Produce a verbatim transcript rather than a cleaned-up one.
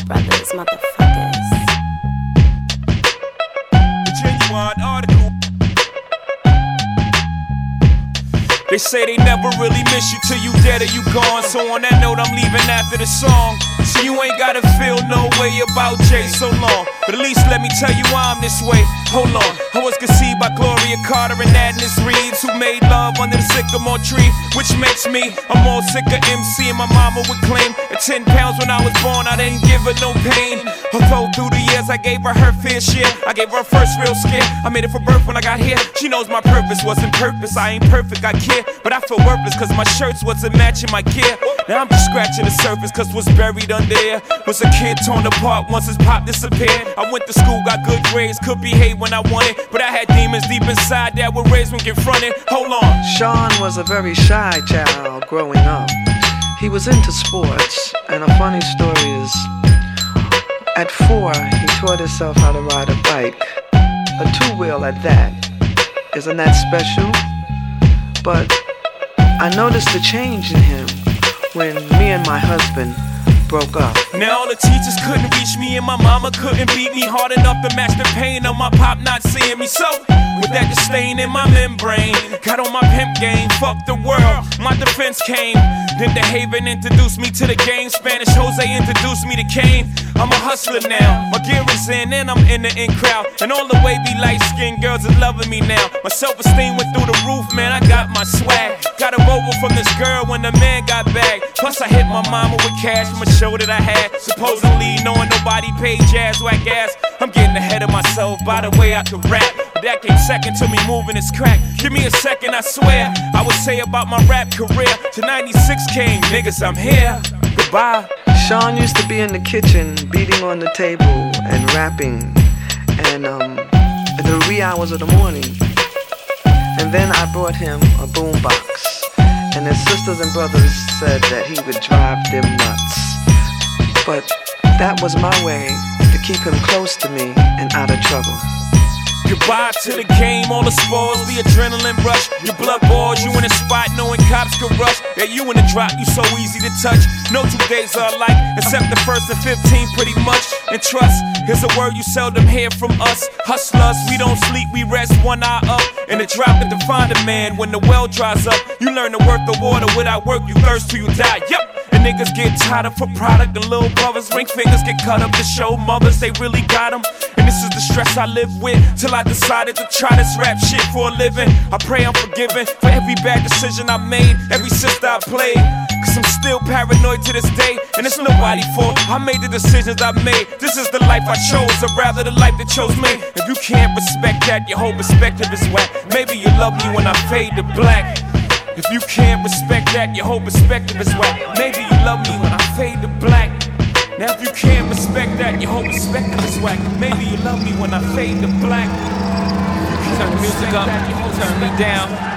Brothers, motherfuckers. The Genuine Article. They say they never really miss you till you dead or you gone. So on that note, I'm leaving after the song. So you ain't gotta feel no way about Jay so long. But at least let me tell you why I'm this way. Hold on, I was conceived by Gloria Carter and Agnes Reeds, who made love under the sycamore tree, which makes me a more sicker M C. And my mama would claim at ten pounds when I was born, I didn't give her no pain. Although through the years I gave her her fair share, I gave her first real scare. I made it for birth when I got here. She knows my purpose wasn't purpose. I ain't perfect, I care, but I feel worthless cause my shirts wasn't matching my gear. Now I'm just scratching the surface cause what's buried under there was a kid torn apart once his pop disappeared. I went to school, got good grades, could behave when I wanted, but I had demons deep inside that were raised when confronted. Hold on. Sean was a very shy child growing up. He was into sports, and a funny story is, at four, he taught himself how to ride a bike, a two-wheel at that. Isn't that special? But I noticed a change in him when me and my husband broke up. Now all the teachers couldn't reach me and my mama couldn't beat me hard enough to match the pain of my pop not seeing me. So with that disdain in my membrane, got on my pimp game, fuck the world, my defense came. Then the Haven introduced me to the game, Spanish Jose introduced me to Kane. I'm a hustler now, my gear is in and I'm in the in crowd, and all the wavy light-skinned girls are loving me now. My self-esteem went through the roof, man, I got my swag. Got a rover from this girl when the man got back. Plus I hit my mama with cash from a show that I had, supposedly knowing nobody paid jazz whack ass. I'm getting ahead of myself by the way I could rap, but that came second to me moving this crack. Give me a second, I swear I would say about my rap career. To ninety-six came, niggas, I'm here. Goodbye. Sean used to be in the kitchen beating on the table and rapping, and um, at the wee hours of the morning. And then I brought him a boombox, and his sisters and brothers said that he would drive them nuts. But that was my way to keep him close to me and out of trouble. Goodbye to the game, all the spoils, the adrenaline rush. Your blood boils, you in a spot knowing cops could rush. Yeah, you in the drop, you so easy to touch. No two days are alike, except the first and fifteenth pretty much. And trust, here's a word you seldom hear from us. Hustlers, we don't sleep, we rest one eye up. And the drop can define a man when the well dries up. You learn to work the water, without work you thirst till you die, yep. And niggas get tired of for product, and little brothers, ring fingers get cut up to show mothers they really got them. And this is the stress I live with, till I decided to try this rap shit for a living. I pray I'm forgiven for every bad decision I made, every sister I played, cause I'm still paranoid to this day, and it's nobody's fault. I made the decisions I made, this is the life I chose, or rather the life that chose me. If you can't respect that, your whole perspective is whack. Maybe you love me when I fade to black. If you can't respect that, your whole perspective is whack. Maybe you love me when I fade to black. Now if you can't respect that, your whole perspective is whack. Maybe you love me when I fade to black. Turn the music up, turn me down.